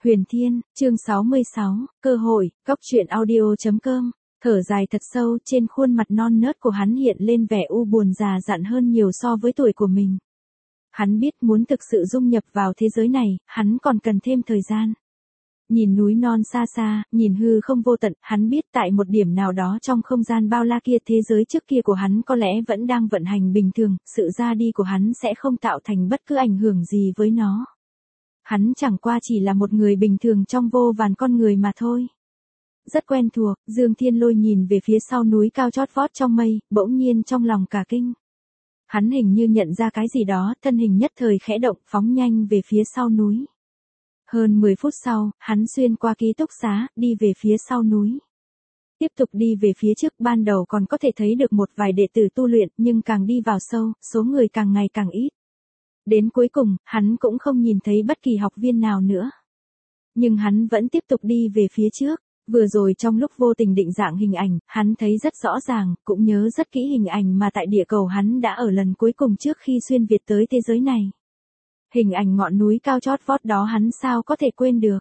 Huyền Thiên, chương 66, cơ hội, cóc truyện audio.com. Thở dài thật sâu, trên khuôn mặt non nớt của hắn hiện lên vẻ u buồn già dặn hơn nhiều so với tuổi của mình. Hắn biết muốn thực sự dung nhập vào thế giới này, hắn còn cần thêm thời gian. Nhìn núi non xa xa, nhìn hư không vô tận, hắn biết tại một điểm nào đó trong không gian bao la kia thế giới trước kia của hắn có lẽ vẫn đang vận hành bình thường, sự ra đi của hắn sẽ không tạo thành bất cứ ảnh hưởng gì với nó. Hắn chẳng qua chỉ là một người bình thường trong vô vàn con người mà thôi. Rất quen thuộc, Dương Thiên Lôi nhìn về phía sau núi cao chót vót trong mây, bỗng nhiên trong lòng cả kinh. Hắn hình như nhận ra cái gì đó, thân hình nhất thời khẽ động, phóng nhanh về phía sau núi. Hơn 10 phút sau, hắn xuyên qua ký túc xá, đi về phía sau núi. Tiếp tục đi về phía trước, ban đầu còn có thể thấy được một vài đệ tử tu luyện, nhưng càng đi vào sâu, số người càng ngày càng ít. Đến cuối cùng, hắn cũng không nhìn thấy bất kỳ học viên nào nữa. Nhưng hắn vẫn tiếp tục đi về phía trước. Vừa rồi trong lúc vô tình định dạng hình ảnh, hắn thấy rất rõ ràng, cũng nhớ rất kỹ hình ảnh mà tại địa cầu hắn đã ở lần cuối cùng trước khi xuyên Việt tới thế giới này. Hình ảnh ngọn núi cao chót vót đó hắn sao có thể quên được.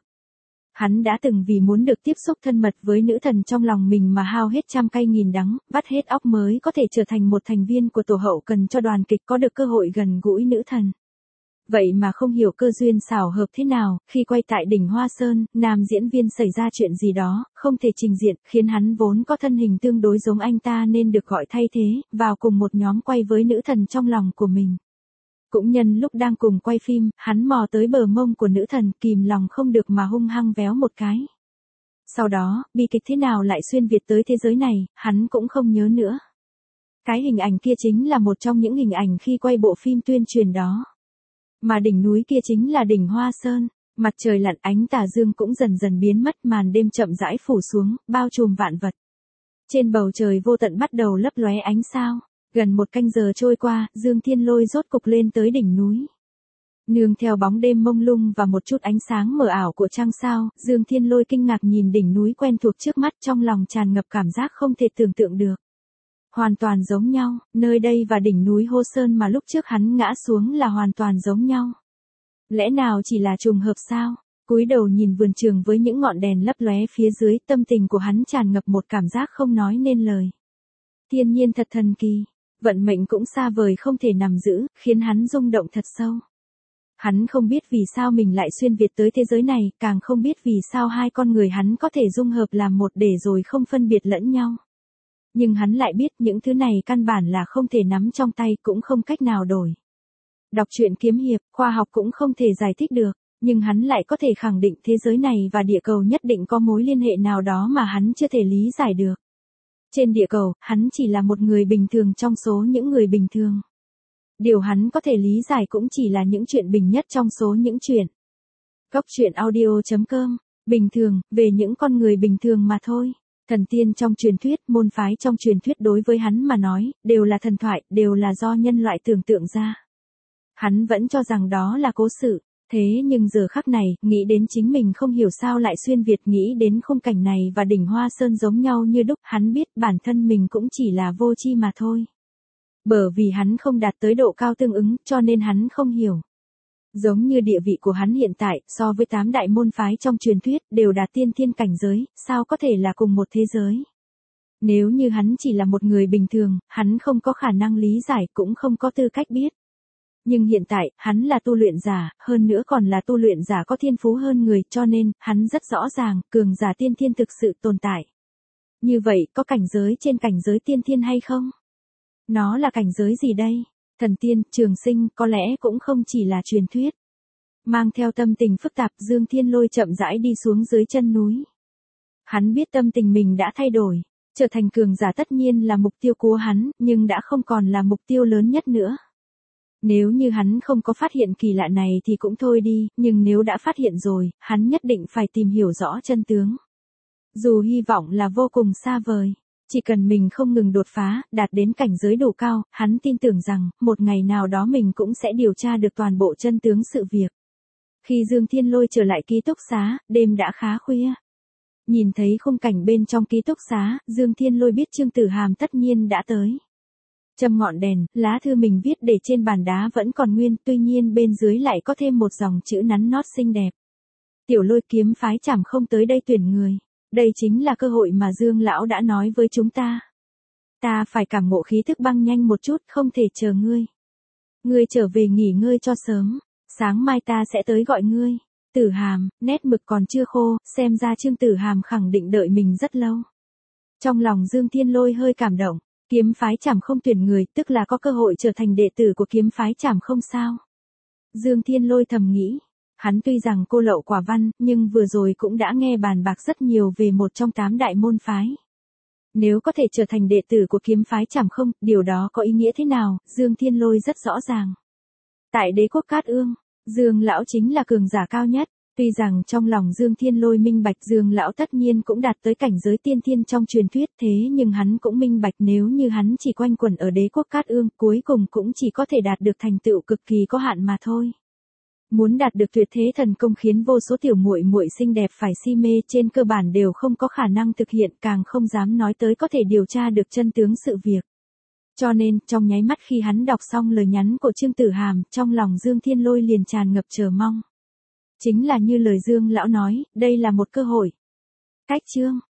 Hắn đã từng vì muốn được tiếp xúc thân mật với nữ thần trong lòng mình mà hao hết trăm cay nghìn đắng, vắt hết óc mới có thể trở thành một thành viên của tổ hậu cần cho đoàn kịch có được cơ hội gần gũi nữ thần. Vậy mà không hiểu cơ duyên xảo hợp thế nào, khi quay tại đỉnh Hoa Sơn, nam diễn viên xảy ra chuyện gì đó, không thể trình diện, khiến hắn vốn có thân hình tương đối giống anh ta nên được gọi thay thế, vào cùng một nhóm quay với nữ thần trong lòng của mình. Cũng nhân lúc đang cùng quay phim, hắn mò tới bờ mông của nữ thần, kìm lòng không được mà hung hăng véo một cái. Sau đó, bi kịch thế nào lại xuyên Việt tới thế giới này, hắn cũng không nhớ nữa. Cái hình ảnh kia chính là một trong những hình ảnh khi quay bộ phim tuyên truyền đó. Mà đỉnh núi kia chính là đỉnh Hoa Sơn, mặt trời lặn, ánh tà dương cũng dần dần biến mất, màn đêm chậm rãi phủ xuống, bao trùm vạn vật. Trên bầu trời vô tận bắt đầu lấp lóe ánh sao. Gần một canh giờ trôi qua, Dương Thiên Lôi rốt cục lên tới đỉnh núi. Nương theo bóng đêm mông lung và một chút ánh sáng mờ ảo của trăng sao, Dương Thiên Lôi kinh ngạc nhìn đỉnh núi quen thuộc trước mắt, trong lòng tràn ngập cảm giác không thể tưởng tượng được. Hoàn toàn giống nhau, nơi đây và đỉnh núi Hô Sơn mà lúc trước hắn ngã xuống là hoàn toàn giống nhau. Lẽ nào chỉ là trùng hợp sao? Cúi đầu nhìn vườn trường với những ngọn đèn lấp lóe phía dưới, tâm tình của hắn tràn ngập một cảm giác không nói nên lời. Thiên nhiên thật thần kỳ, vận mệnh cũng xa vời không thể nắm giữ, khiến hắn rung động thật sâu. Hắn không biết vì sao mình lại xuyên Việt tới thế giới này, càng không biết vì sao hai con người hắn có thể dung hợp làm một để rồi không phân biệt lẫn nhau. Nhưng hắn lại biết những thứ này căn bản là không thể nắm trong tay, cũng không cách nào đổi. Đọc truyện kiếm hiệp, khoa học cũng không thể giải thích được, nhưng hắn lại có thể khẳng định thế giới này và địa cầu nhất định có mối liên hệ nào đó mà hắn chưa thể lý giải được. Trên địa cầu, hắn chỉ là một người bình thường trong số những người bình thường. Điều hắn có thể lý giải cũng chỉ là những chuyện bình nhất trong số những chuyện. Cóc truyện audio.com, bình thường, về những con người bình thường mà thôi. Thần tiên trong truyền thuyết, môn phái trong truyền thuyết đối với hắn mà nói, đều là thần thoại, đều là do nhân loại tưởng tượng ra. Hắn vẫn cho rằng đó là cố sự, thế nhưng giờ khắc này, nghĩ đến chính mình không hiểu sao lại xuyên Việt, nghĩ đến khung cảnh này và đỉnh Hoa Sơn giống nhau như đúc, hắn biết bản thân mình cũng chỉ là vô tri mà thôi. Bởi vì hắn không đạt tới độ cao tương ứng, cho nên hắn không hiểu. Giống như địa vị của hắn hiện tại, so với 8 đại môn phái trong truyền thuyết, đều đạt tiên thiên cảnh giới, sao có thể là cùng một thế giới. Nếu như hắn chỉ là một người bình thường, hắn không có khả năng lý giải, cũng không có tư cách biết. Nhưng hiện tại, hắn là tu luyện giả, hơn nữa còn là tu luyện giả có thiên phú hơn người, cho nên, hắn rất rõ ràng, cường giả tiên thiên thực sự tồn tại. Như vậy, có cảnh giới trên cảnh giới tiên thiên hay không? Nó là cảnh giới gì đây? Thần tiên, trường sinh, có lẽ cũng không chỉ là truyền thuyết. Mang theo tâm tình phức tạp, Dương Thiên Lôi chậm rãi đi xuống dưới chân núi. Hắn biết tâm tình mình đã thay đổi, trở thành cường giả tất nhiên là mục tiêu của hắn, nhưng đã không còn là mục tiêu lớn nhất nữa. Nếu như hắn không có phát hiện kỳ lạ này thì cũng thôi đi, nhưng nếu đã phát hiện rồi, hắn nhất định phải tìm hiểu rõ chân tướng. Dù hy vọng là vô cùng xa vời. Chỉ cần mình không ngừng đột phá, đạt đến cảnh giới đủ cao, hắn tin tưởng rằng, một ngày nào đó mình cũng sẽ điều tra được toàn bộ chân tướng sự việc. Khi Dương Thiên Lôi trở lại ký túc xá, đêm đã khá khuya. Nhìn thấy khung cảnh bên trong ký túc xá, Dương Thiên Lôi biết Trương Tử Hàm tất nhiên đã tới. Châm ngọn đèn, lá thư mình viết để trên bàn đá vẫn còn nguyên, tuy nhiên bên dưới lại có thêm một dòng chữ nắn nót xinh đẹp. Tiểu Lôi, kiếm phái Trảm Không tới đây tuyển người. Đây chính là cơ hội mà Dương lão đã nói với chúng ta. Ta phải cảm ngộ khí thức băng nhanh một chút, không thể chờ ngươi. Ngươi trở về nghỉ ngơi cho sớm, sáng mai ta sẽ tới gọi ngươi. Tử Hàm, nét mực còn chưa khô, xem ra Trương Tử Hàm khẳng định đợi mình rất lâu. Trong lòng Dương Thiên Lôi hơi cảm động, kiếm phái Trảm Không tuyển người, tức là có cơ hội trở thành đệ tử của kiếm phái Trảm Không sao. Dương Thiên Lôi thầm nghĩ, hắn tuy rằng cô lậu quả văn, nhưng vừa rồi cũng đã nghe bàn bạc rất nhiều về một trong 8 đại môn phái. Nếu có thể trở thành đệ tử của kiếm phái Trảm Không, điều đó có ý nghĩa thế nào, Dương Thiên Lôi rất rõ ràng. Tại đế quốc Cát Ương, Dương lão chính là cường giả cao nhất, tuy rằng trong lòng Dương Thiên Lôi minh bạch Dương lão tất nhiên cũng đạt tới cảnh giới tiên thiên trong truyền thuyết, thế nhưng hắn cũng minh bạch nếu như hắn chỉ quanh quẩn ở đế quốc Cát Ương, cuối cùng cũng chỉ có thể đạt được thành tựu cực kỳ có hạn mà thôi. Muốn đạt được tuyệt thế thần công khiến vô số tiểu muội muội xinh đẹp phải si mê, trên cơ bản đều không có khả năng thực hiện, càng không dám nói tới có thể điều tra được chân tướng sự việc. Cho nên, trong nháy mắt khi hắn đọc xong lời nhắn của Trương Tử Hàm, trong lòng Dương Thiên Lôi liền tràn ngập chờ mong. Chính là như lời Dương lão nói, đây là một cơ hội. Cách chương